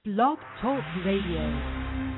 Blog Talk Radio.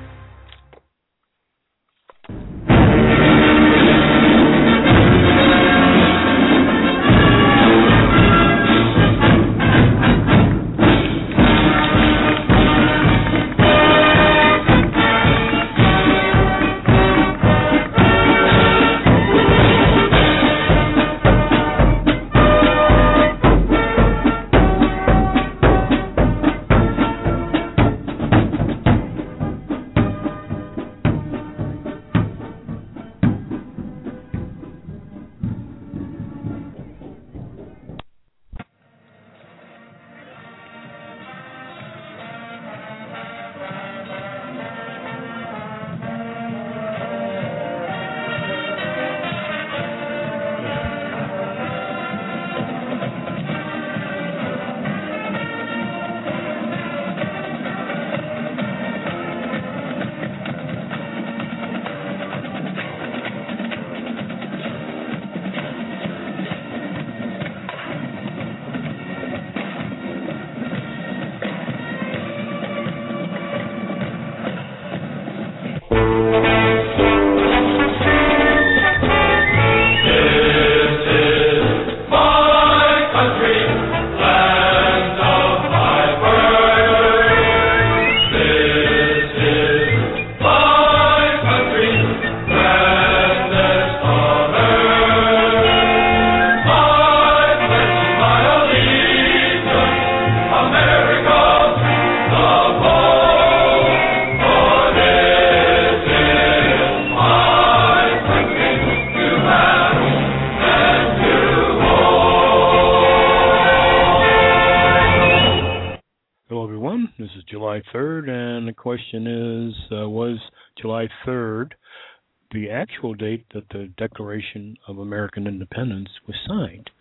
Was July 3rd the actual date that the Declaration of American Independence was signed,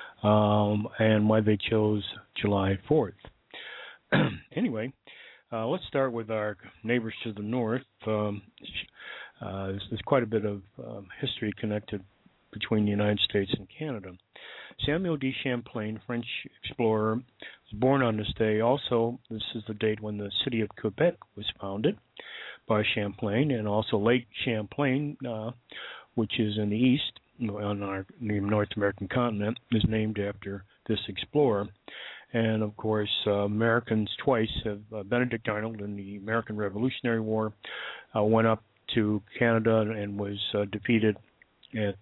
and why they chose July 4th. Anyway, let's start with our neighbors to the north. There's quite a bit of history connected between the United States and Canada. Samuel de Champlain, French explorer, was born on this day. Also, this is the date when the city of Quebec was founded by Champlain, and also Lake Champlain, which is in the east, on the North American continent, is named after this explorer. And, of course, Americans twice have, Benedict Arnold in the American Revolutionary War went up to Canada and was defeated at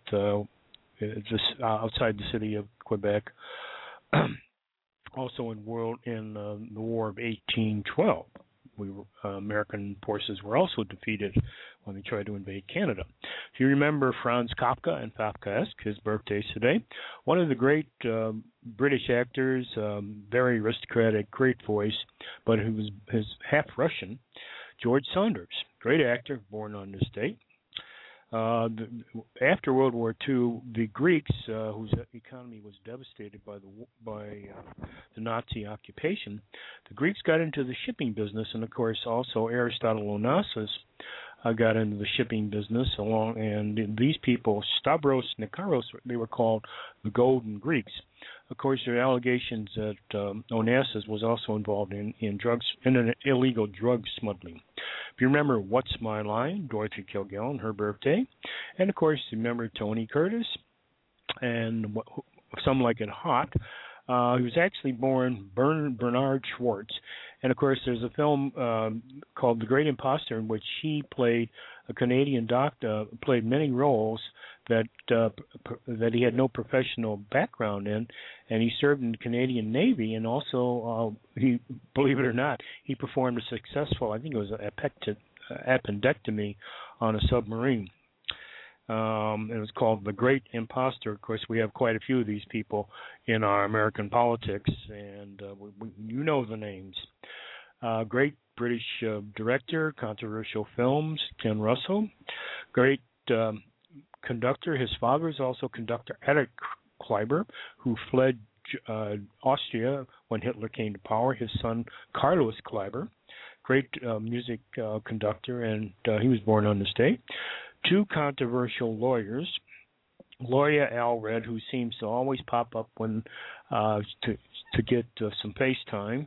outside the city of Quebec. Also in the War of 1812, American forces were also defeated when they tried to invade Canada. If you remember Franz Kafka and Kafkaesque, his birthday's today. One of the great British actors, very aristocratic, great voice, but who was half Russian, George Saunders, great actor, born on this date. After World War II, the Greeks, whose economy was devastated by the Nazi occupation, the Greeks got into the shipping business, and of course also Aristotle Onassis got into the shipping business and these people, Stavros Nikaros, they were called the Golden Greeks. Of course, there are allegations that Onassis was also involved in an illegal drug smuggling. If you remember What's My Line, Dorothy Kilgallen, her birthday, and of course you remember Tony Curtis, and Some Like It Hot. He was actually born Bernard Schwartz, and of course there's a film called The Great Imposter in which he played a Canadian doctor, played many roles that he had no professional background in, and he served in the Canadian Navy, and also he, believe it or not, he performed a successful, I think it was an appendectomy on a submarine. It was called The Great Imposter. Of course, we have quite a few of these people in our American politics, and you know the names. Great British director, controversial films, Ken Russell. Great conductor. His father is also conductor Erich Kleiber, who fled Austria when Hitler came to power. His son, Carlos Kleiber. Great music conductor, and he was born on this day. Two controversial lawyers, Gloria Allred, who seems to always pop up when to get some face time,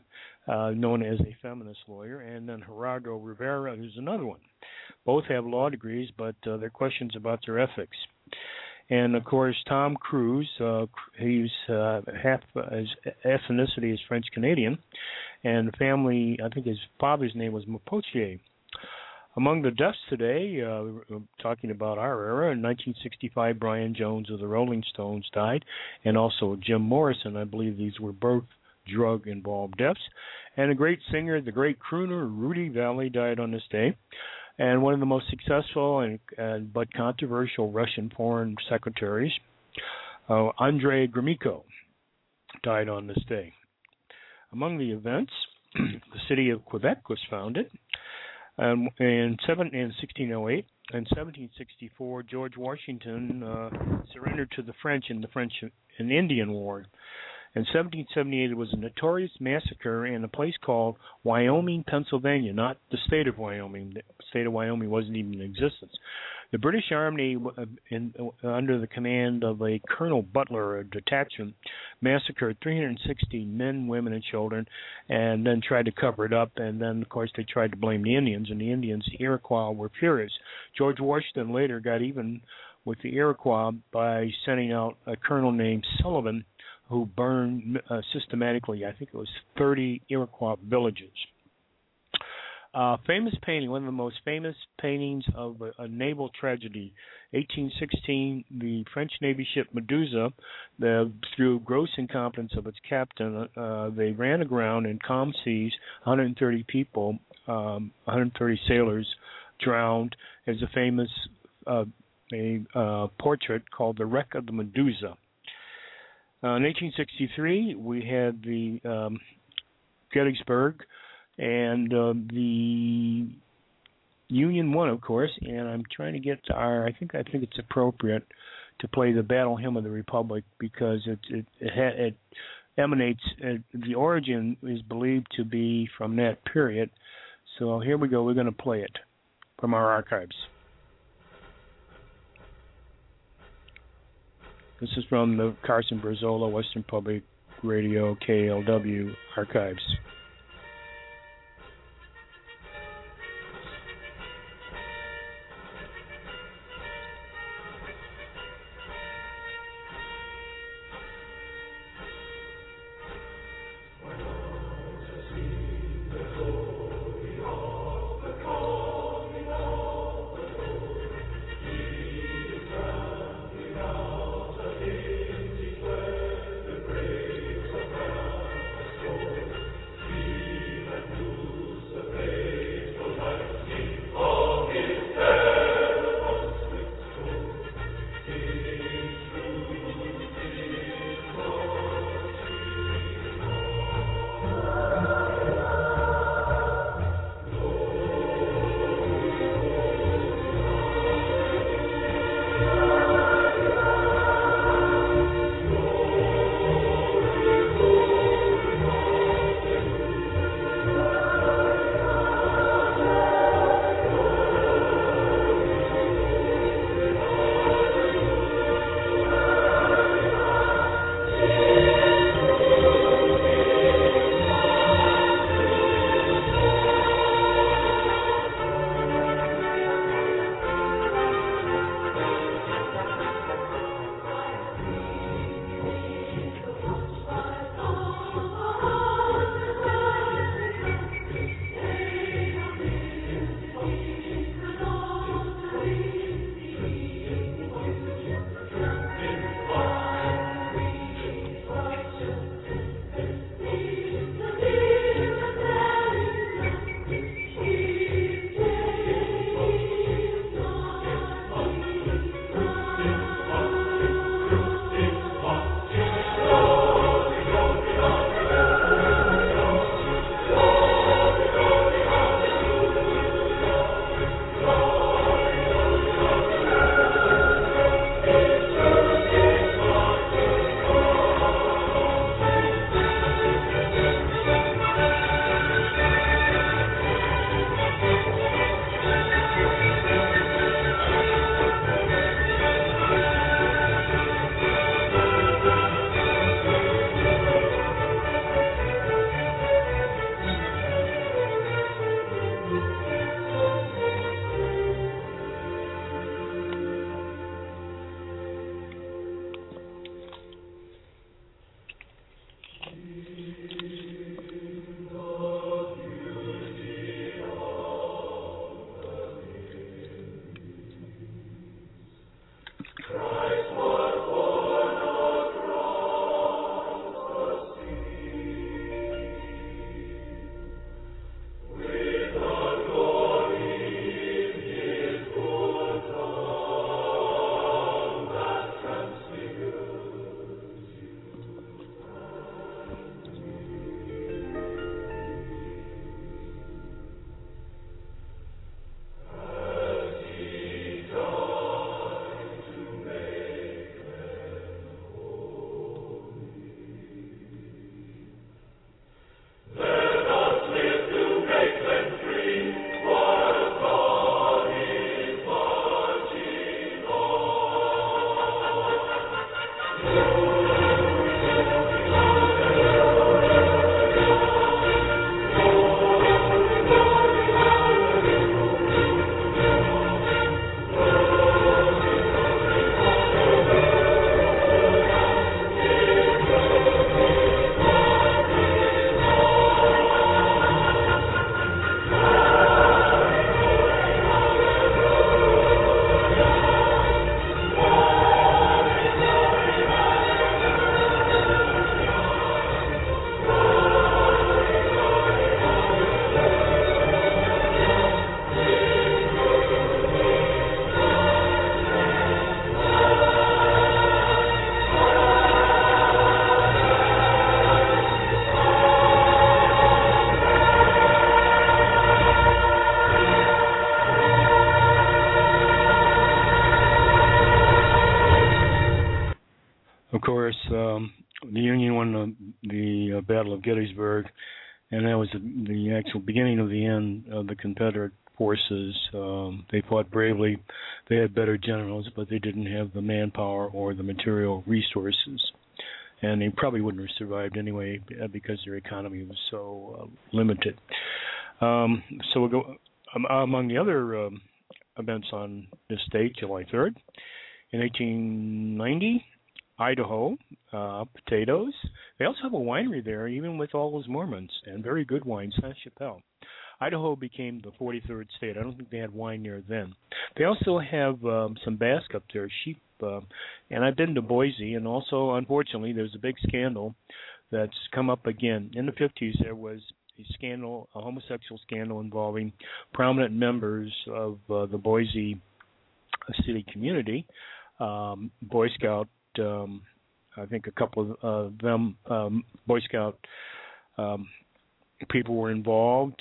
known as a feminist lawyer, and then Gerardo Rivera, who's another one. Both have law degrees, but they're questions about their ethics. And of course, Tom Cruise, he's half his ethnicity is French Canadian, and the family, I think his father's name was Mapoche. Among the deaths today, talking about our era, in 1965, Brian Jones of the Rolling Stones died, and also Jim Morrison. I believe these were both drug-involved deaths. And a great singer, the great crooner Rudy Valley, died on this day. And one of the most successful but controversial Russian foreign secretaries, Andrei Gromyko, died on this day. Among the events, the city of Quebec was founded. In 1608 and 1764, George Washington surrendered to the French in the French and Indian War. In 1778, it was a notorious massacre in a place called Wyoming, Pennsylvania, not the state of Wyoming. The state of Wyoming wasn't even in existence. The British Army, under the command of a Colonel Butler, a detachment, massacred 360 men, women, and children, and then tried to cover it up. And then, of course, they tried to blame the Indians, and the Indians, the Iroquois, were furious. George Washington later got even with the Iroquois by sending out a colonel named Sullivan, who burned systematically, I think it was 30 Iroquois villages. Famous painting, one of the most famous paintings of a naval tragedy, 1816, the French Navy ship Medusa, through gross incompetence of its captain, they ran aground in calm seas, 130 people, 130 sailors drowned. There's a famous portrait called The Wreck of the Medusa. In 1863, we had the Gettysburg, and the Union won, of course. And I'm trying to get to I think it's appropriate to play the Battle Hymn of the Republic because it emanates. The origin is believed to be from that period. So here we go. We're going to play it from our archives. This is from the Carson Brazola Western Public Radio KLW archives. Gettysburg, and that was the actual beginning of the end of the Confederate forces. They fought bravely. They had better generals, but they didn't have the manpower or the material resources. And they probably wouldn't have survived anyway because their economy was so limited. So we'll go among the other events on this date, July 3rd. In 1890, Idaho, potatoes. They also have a winery there, even with all those Mormons, and very good wine, Saint-Chapelle. Idaho became the 43rd state. I don't think they had wine there then. They also have some Basque up there, sheep, and I've been to Boise, and also, unfortunately, there's a big scandal that's come up again. In the 50s, there was a homosexual scandal involving prominent members of the Boise city community. Boy Scout, I think a couple of them, Boy Scout people were involved,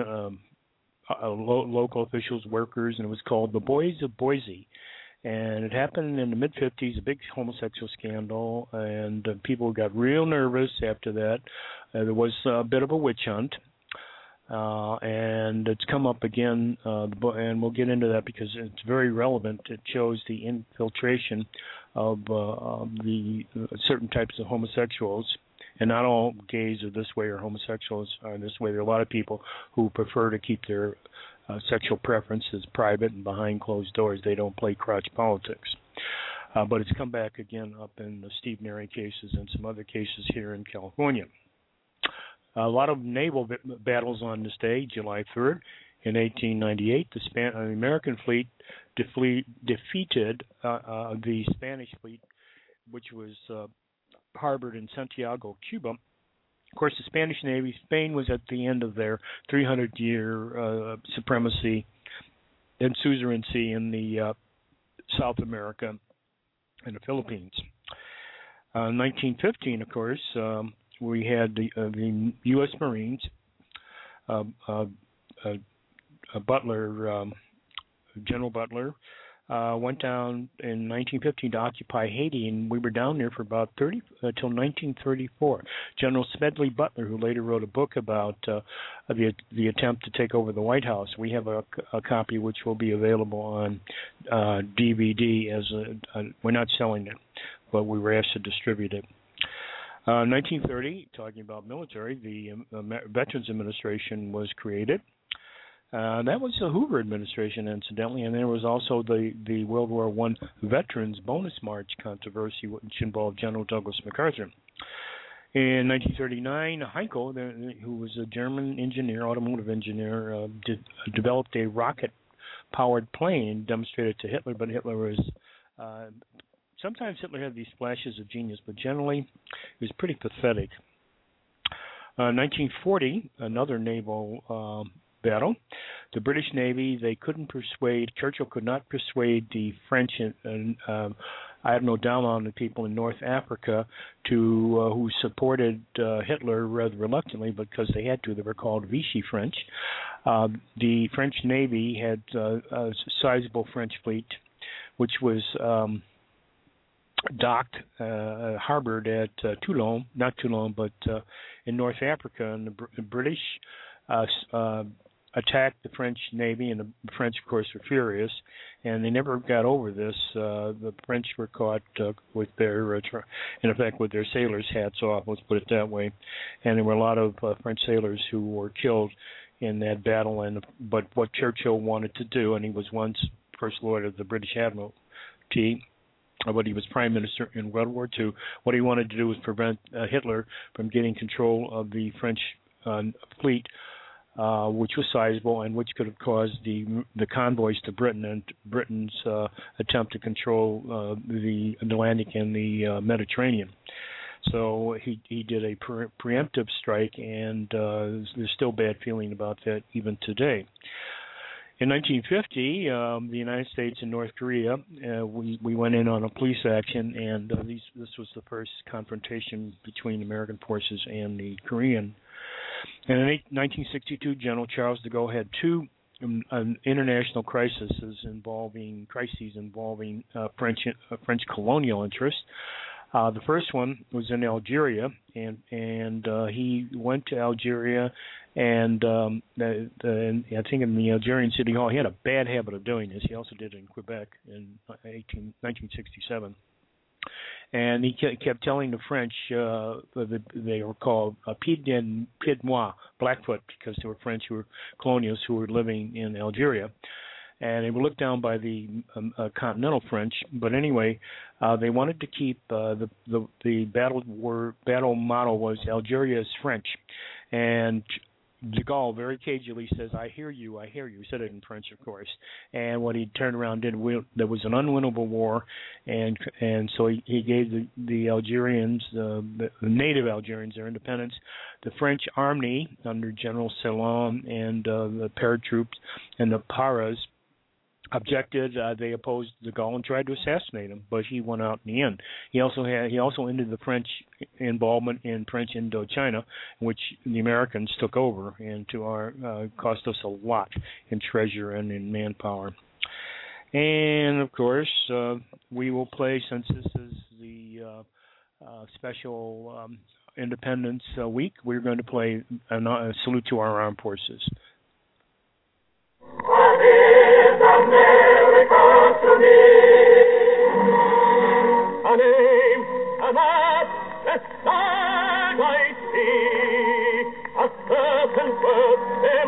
local officials, workers, and it was called the Boys of Boise. And it happened in the mid-50s, a big homosexual scandal, and people got real nervous after that. There was a bit of a witch hunt, and it's come up again, and we'll get into that because it's very relevant. It shows the infiltration of the certain types of homosexuals. And not all gays are this way or homosexuals are this way. There are a lot of people who prefer to keep their sexual preferences private and behind closed doors. They don't play crotch politics. But it's come back again up in the Steve Neri cases and some other cases here in California. A lot of naval battles on this day, July 3rd. In 1898, the American fleet defeated the Spanish fleet, which was harbored in Santiago, Cuba. Of course, the Spanish Navy, Spain was at the end of their 300-year supremacy and suzerainty in the South America and the Philippines. In 1915, of course, we had the U.S. Marines, General Butler, went down in 1915 to occupy Haiti, and we were down there for about until 1934. General Smedley Butler, who later wrote a book about the attempt to take over the White House. We have a copy which will be available on DVD. We're not selling it, but we were asked to distribute it. 1930, talking about military, the Veterans Administration was created. That was the Hoover administration, incidentally, and there was also the World War I Veterans Bonus March controversy, which involved General Douglas MacArthur. In 1939, Heinkel, who was a German engineer, automotive engineer, developed a rocket-powered plane, demonstrated to Hitler, but Hitler was... sometimes Hitler had these flashes of genius, but generally he was pretty pathetic. 1940, another naval... battle. The British Navy, Churchill could not persuade the French and Admiral Dallon, the people in North Africa, who supported Hitler rather reluctantly, but because they had to. They were called Vichy French. The French Navy had a sizable French fleet, which was harbored at Toulon, not Toulon, but in North Africa, and the British attacked the French Navy, and the French, of course, were furious, and they never got over this. The French were caught with their sailors' hats off, let's put it that way, and there were a lot of French sailors who were killed in that battle. But what Churchill wanted to do, and he was once First Lord of the British Admiralty, but he was Prime Minister in World War II, what he wanted to do was prevent Hitler from getting control of the French fleet, which was sizable and which could have caused the convoys to Britain and Britain's attempt to control the Atlantic and the Mediterranean. So he did a preemptive strike, and there's still bad feeling about that even today. In 1950, the United States and North Korea, we went in on a police action, and this was the first confrontation between American forces and the Korean. And in 1962, General Charles de Gaulle had two international crises involving French colonial interests. The first one was in Algeria, and he went to Algeria, and I think in the Algerian City Hall, he had a bad habit of doing this. He also did it in Quebec in 1967. And he kept telling the French, they were called Pied Noir, Blackfoot, because they were French who were colonials who were living in Algeria. And they were looked down by the continental French. But anyway, they wanted to keep the battle motto was Algeria is French. And de Gaulle very cagily says, I hear you, I hear you. He said it in French, of course. And what he turned around did, there was an unwinnable war, and so he gave the Algerians, the native Algerians, their independence. The French army under General Célan and the paratroops and the Paras objected. They opposed de Gaulle and tried to assassinate him, but he won out in the end. He also ended the French involvement in French Indochina, which the Americans took over, and cost us a lot in treasure and in manpower. And of course, we will play, since this is the special Independence Week, we're going to play a salute to our armed forces. America to me, a name, a map, a star I see, a certain word,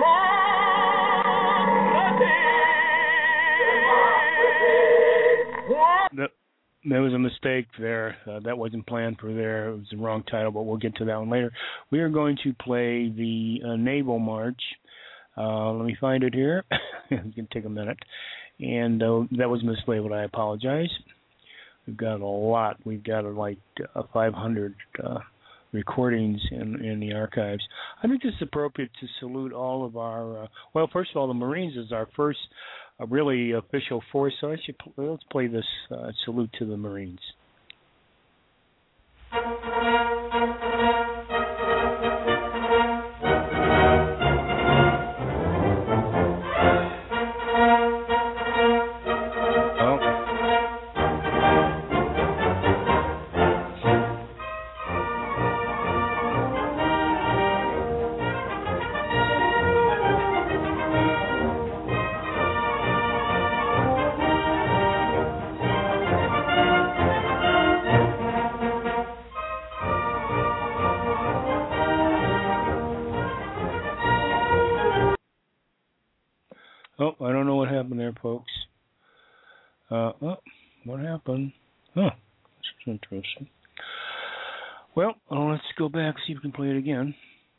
democracy. There was a mistake there. That wasn't planned for there. It was the wrong title, but we'll get to that one later. We are going to play the Naval March. Let me find it here. It's going to take a minute. And that was mislabeled. I apologize. We've got a lot. We've got like 500 recordings in the archives. I think it's appropriate to salute all of our, well, first of all, the Marines is our first really official force, so let's play this salute to the Marines. Oh, I don't know what happened there, folks. What happened? Huh, this is interesting. Well, let's go back, see if we can play it again.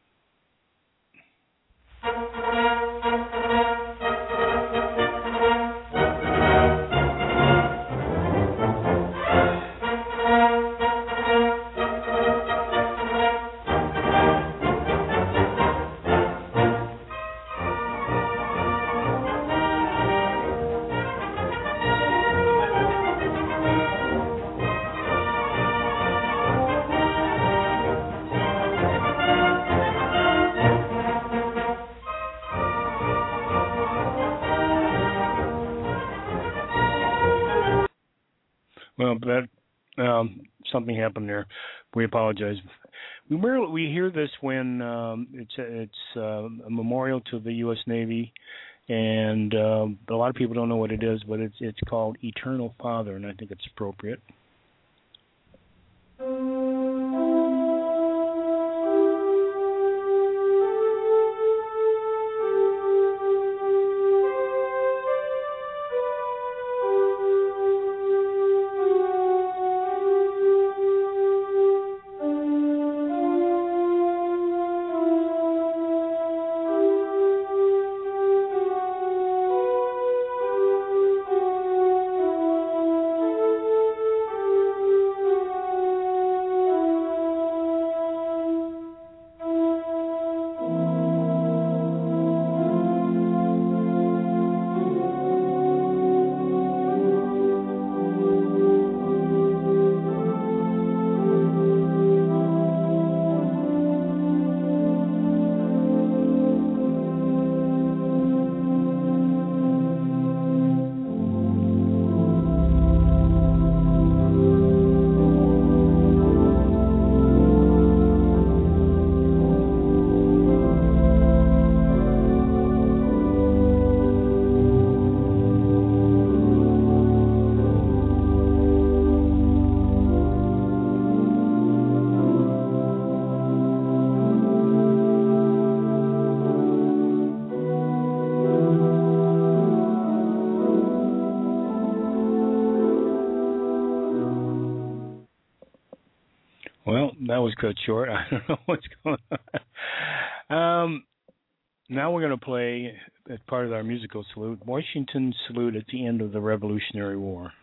Well, that something happened there. We apologize. We hear this when it's a memorial to the U.S. Navy, and a lot of people don't know what it is, but it's called Eternal Father, and I think it's appropriate. that was cut short. I don't know what's going on. Now we're going to play, as part of our musical salute, Washington's Salute at the End of the Revolutionary War.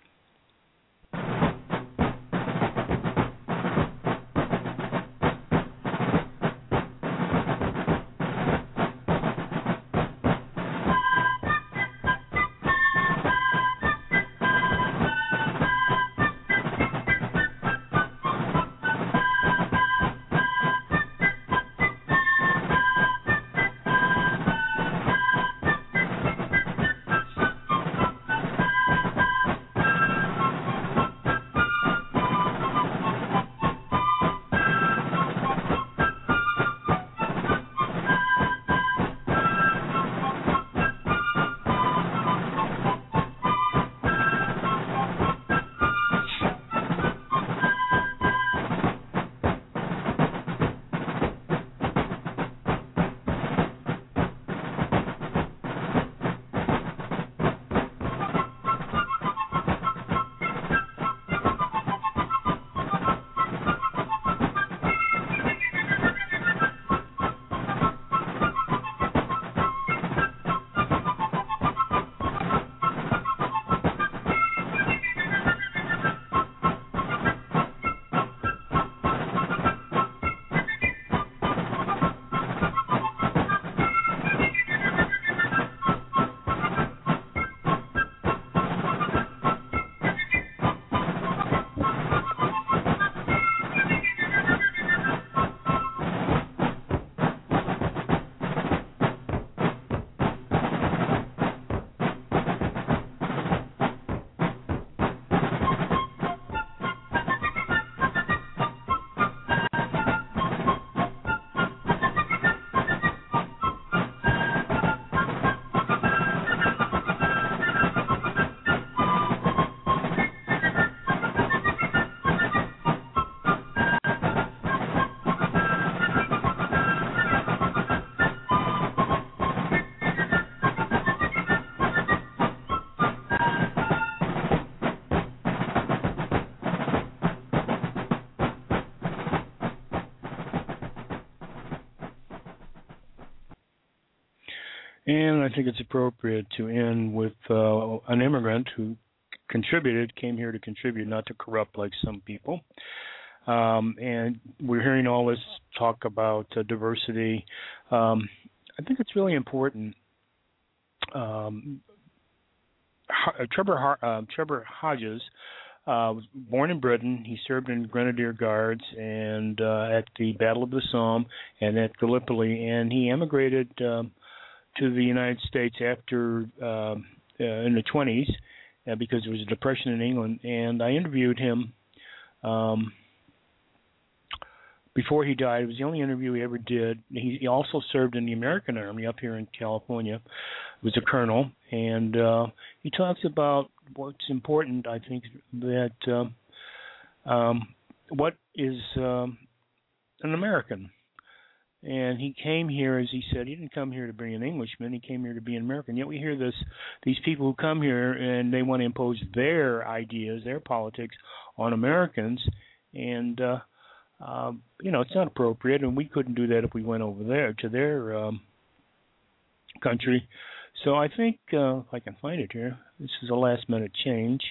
And I think it's appropriate to end with an immigrant who came here to contribute, not to corrupt like some people. And we're hearing all this talk about diversity. I think it's really important. Trevor Hodges was born in Britain. He served in Grenadier Guards and at the Battle of the Somme and at Gallipoli, and he emigrated to the United States after in the 20s because there was a depression in England. And I interviewed him before he died. It was the only interview he ever did. He also served in the American Army up here in California. He was a colonel, and he talks about what's important. I think that what is an American. And he came here, as he said, he didn't come here to be an Englishman. He came here to be an American. Yet we hear these people who come here and they want to impose their ideas, their politics on Americans. And, it's not appropriate. And we couldn't do that if we went over there to their country. So I think, if I can find it here, this is a last-minute change,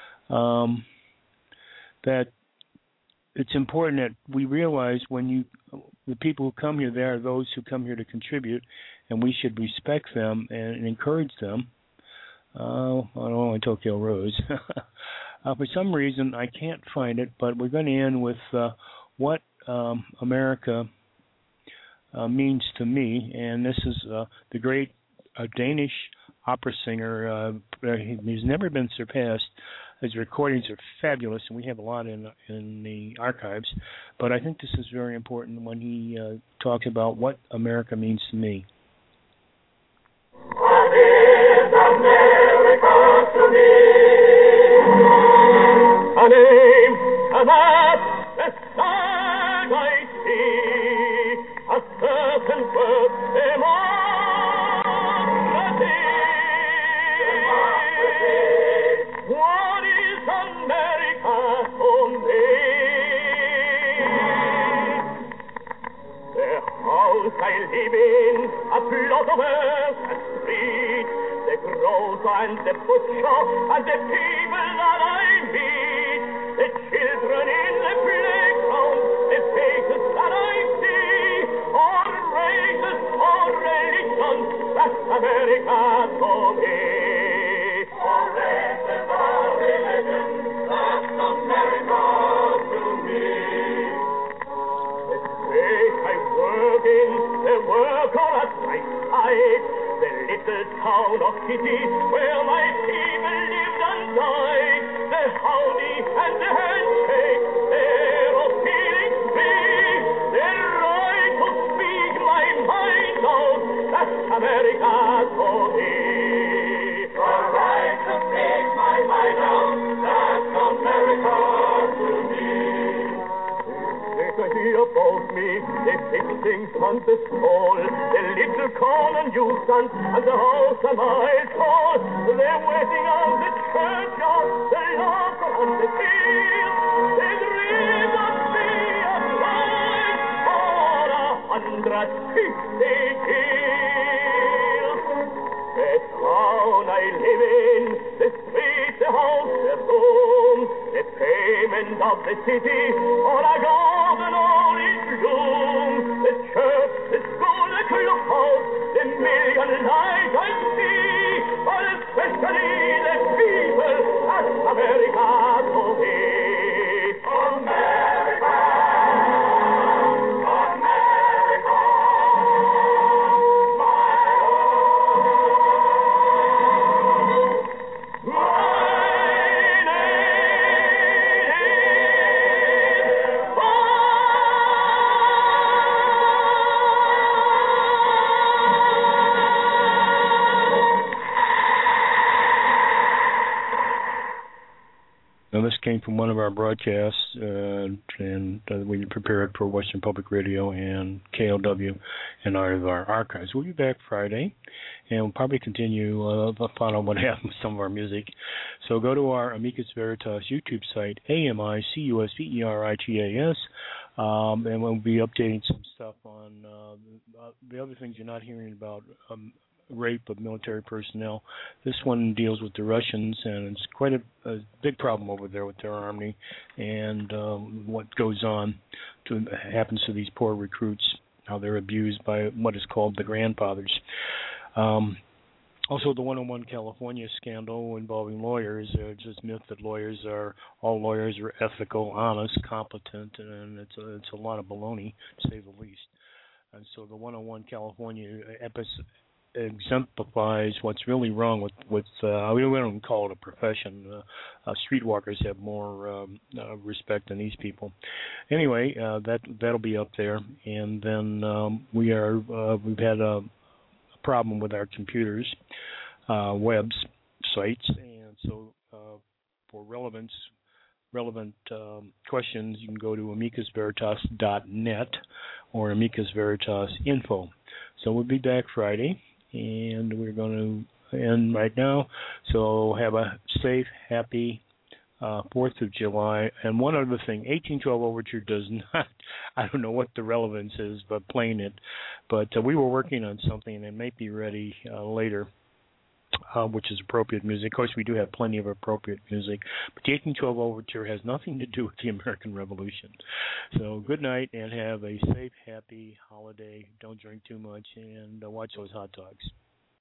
that it's important that we realize the people who come here, they are those who come here to contribute, and we should respect them and encourage them. I don't know, Tokyo Rose. For some reason, I can't find it, but we're going to end with what America means to me, and this is the great Danish opera singer. He's never been surpassed. His recordings are fabulous, and we have a lot in the archives. But I think this is very important when he talks about what America means to me. What is America to me? A name, a map, a flag I see, a certain word, democracy. What is America to me? and the butcher and the people that I meet, the children in the playground, the faces that I see, all races, all religions, that's America to me. All races, all religions, that's America to me. The place I work in, the worker at my side, the little town of Kitty where my people lived and died, the howdy and the handshake, their of feeling free, their right to speak my mind out, that's America to me. The right to speak my mind out, that's America to me. They hear about me, they think things on the stall, the little corner newsstand and the house a mile tall, they're waiting on the churchyard, the locker and the field, they dream of me alive for 150 years. The town I live in, the street, the house, the room, the payment of the city, all I got and all in bloom. The church, the school, the clubhouse, the million lights I see, but especially the people at America to me. America! Now, this came from one of our broadcasts, and we prepared for Western Public Radio and KLW and out of our archives. We'll be back Friday, and we'll probably continue to find out what happened with some of our music. So go to our Amicus Veritas YouTube site, AMICUSVERITAS, and we'll be updating some stuff on the other things you're not hearing about. Rape of military personnel. This one deals with the Russians, and it's quite a big problem over there with their army, and what goes on happens to these poor recruits, how they're abused by what is called the grandfathers. Also, the 101 California scandal involving lawyers. It's this myth that all lawyers are ethical, honest, competent, and it's a lot of baloney, to say the least. And so the 101 California exemplifies what's really wrong with we don't call it a profession. Streetwalkers have more respect than these people. Anyway, that'll be up there, and then we've had a problem with our computers, webs, sites, and so for relevant questions, you can go to amicusveritas.net or amicusveritasinfo. So we'll be back Friday, and we're going to end right now. So have a safe, happy 4th of July. And one other thing, 1812 Overture does not, I don't know what the relevance is, but playing it. But we were working on something, and it may be ready later, which is appropriate music. Of course, we do have plenty of appropriate music. But the 1812 Overture has nothing to do with the American Revolution. So good night, and have a safe, happy holiday. Don't drink too much, and watch those hot dogs.